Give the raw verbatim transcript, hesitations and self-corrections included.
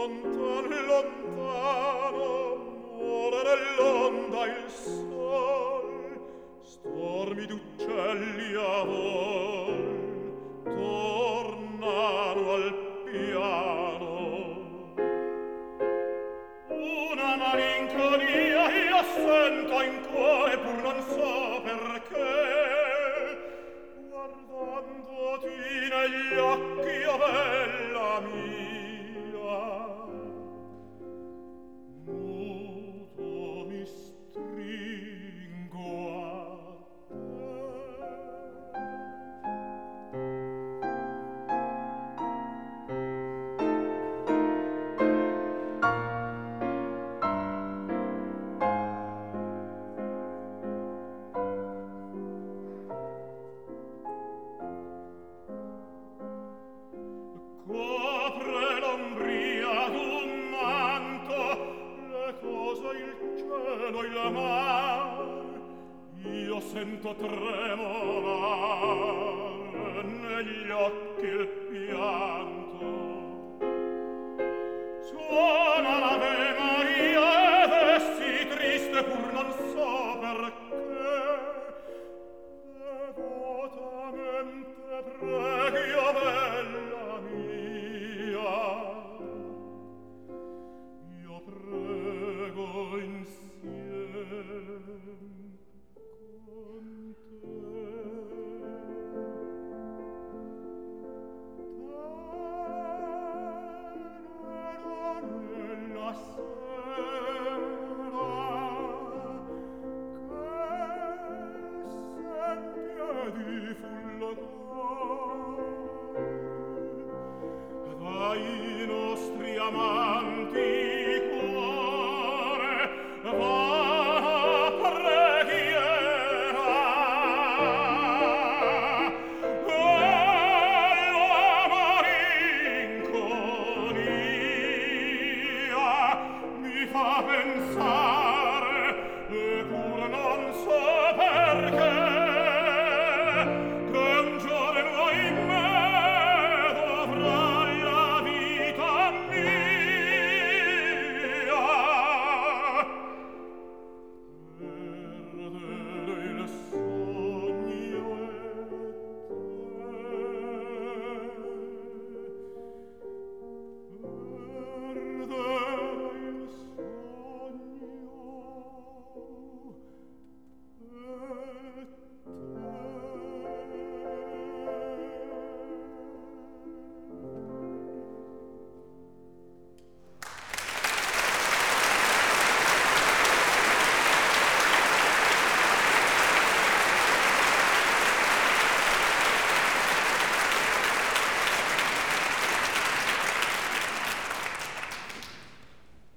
Lontan, lontano, muore nell'onda il sol, stormi d'uccelli a vol tornano al piano. Una malinconia io sento in cuore, pur non so perché, guardandoti negli occhi, o bella mia, muto mi stringo a copre l'ombria d'un manto le cose, il cielo, il mar. Io sento tremolar negli occhi il pianto. Suona l'Ave Maria ed è sì triste, pur non so perché. Devotamente preghi, o bella mia, io prego insieme con te. Tenera nella sera che s'empie di fulgor dai nostri amanti cuore va preghiera, e la malinconia mi fa pensare